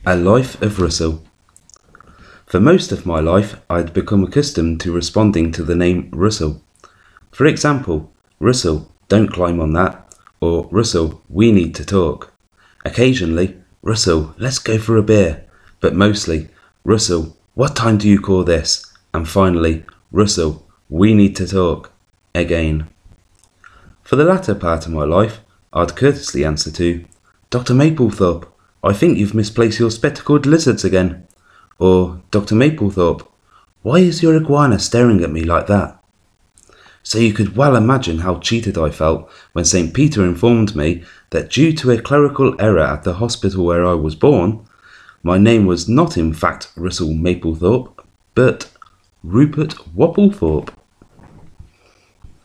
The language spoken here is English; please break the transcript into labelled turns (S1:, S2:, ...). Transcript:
S1: A Life of Russell. For most of my life, I had become accustomed to responding to the name Russell. For example, Russell, don't climb on that, or Russell, we need to talk. Occasionally, Russell, let's go for a beer, but mostly, Russell, what time do you call this? And finally, Russell, we need to talk. Again. For the latter part of my life, I'd courteously answer to, Dr. Maplethorpe, I think you've misplaced your spectacled lizards again. Or, Dr. Maplethorpe, why is your iguana staring at me like that? So you could well imagine how cheated I felt when St. Peter informed me that due to a clerical error at the hospital where I was born, my name was not in fact Russell Maplethorpe, but Rupert Wapplethorpe.